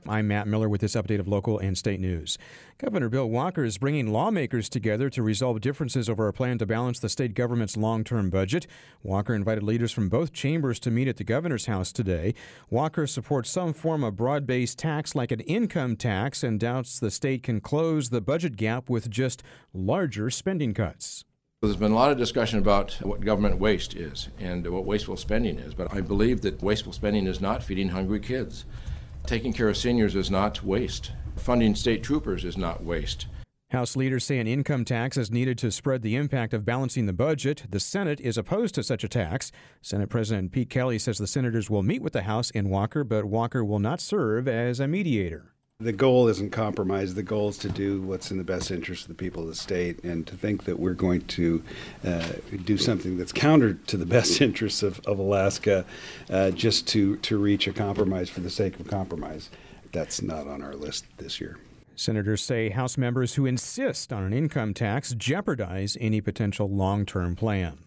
I'm Matt Miller with this update of local and state news. Governor Bill Walker is bringing lawmakers together to resolve differences over a plan to balance the state government's long-term budget. Walker invited leaders from both chambers to meet at the governor's house today. Walker supports some form of broad-based tax like an income tax and doubts the state can close the budget gap with just larger spending cuts. There's been a lot of discussion about what government waste is and what wasteful spending is, but I believe that wasteful spending is not feeding hungry kids. Taking care of seniors is not waste. Funding state troopers is not waste. House leaders say an income tax is needed to spread the impact of balancing the budget. The Senate is opposed to such a tax. Senate President Pete Kelly says the senators will meet with the House and Walker, but Walker will not serve as a mediator. The goal isn't compromise. The goal is to do what's in the best interest of the people of the state, and to think that we're going to do something that's counter to the best interests of Alaska just to reach a compromise for the sake of compromise. That's not on our list this year. Senators say House members who insist on an income tax jeopardize any potential long-term plan.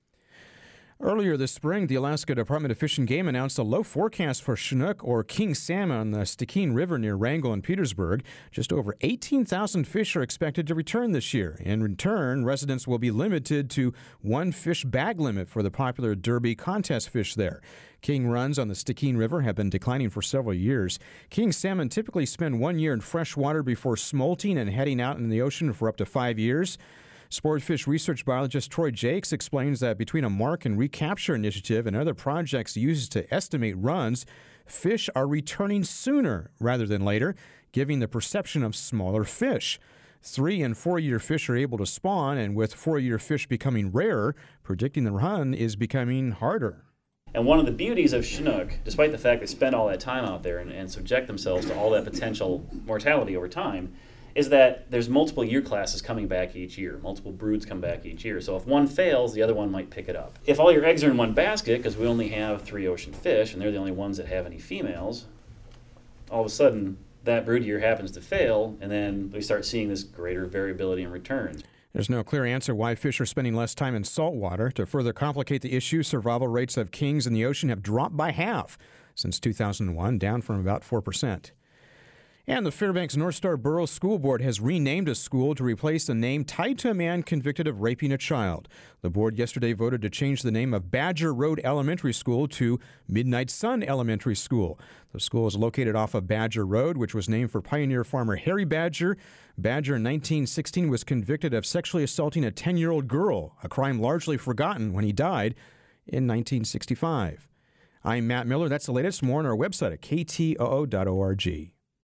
Earlier this spring, the Alaska Department of Fish and Game announced a low forecast for Chinook or king salmon on the Stikine River near Wrangell and Petersburg. Just over 18,000 fish are expected to return this year. In return, residents will be limited to one fish bag limit for the popular Derby contest fish there. King runs on the Stikine River have been declining for several years. King salmon typically spend 1 year in fresh water before smolting and heading out in the ocean for up to 5 years. Sportfish research biologist Troy Jakes explains that between a mark and recapture initiative and other projects used to estimate runs, fish are returning sooner rather than later, giving the perception of smaller fish. 3- and 4-year fish are able to spawn, and with 4-year fish becoming rarer, predicting the run is becoming harder. And one of the beauties of Chinook, despite the fact they spend all that time out there and subject themselves to all that potential mortality over time, is that there's multiple year classes coming back each year. Multiple broods come back each year. So if one fails, the other one might pick it up. If all your eggs are in one basket, because we only have 3 ocean fish, and they're the only ones that have any females, all of a sudden that brood year happens to fail, and then we start seeing this greater variability in returns. There's no clear answer why fish are spending less time in salt water. To further complicate the issue, survival rates of kings in the ocean have dropped by half since 2001, down from about 4%. And the Fairbanks North Star Borough School Board has renamed a school to replace a name tied to a man convicted of raping a child. The board yesterday voted to change the name of Badger Road Elementary School to Midnight Sun Elementary School. The school is located off of Badger Road, which was named for pioneer farmer Harry Badger. Badger in 1916 was convicted of sexually assaulting a 10-year-old girl, a crime largely forgotten when he died in 1965. I'm Matt Miller. That's the latest. More on our website at ktoo.org.